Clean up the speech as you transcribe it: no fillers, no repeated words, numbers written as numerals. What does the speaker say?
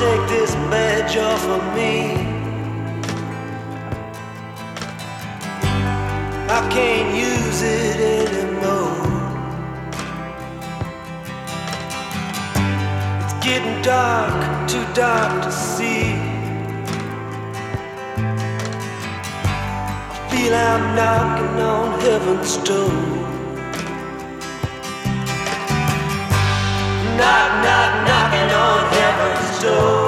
take this badge off of me. I can't use it anymore. It's getting dark, too dark to see. I feel I'm knocking on heaven's door. Knock, knock, knocking on heaven's door.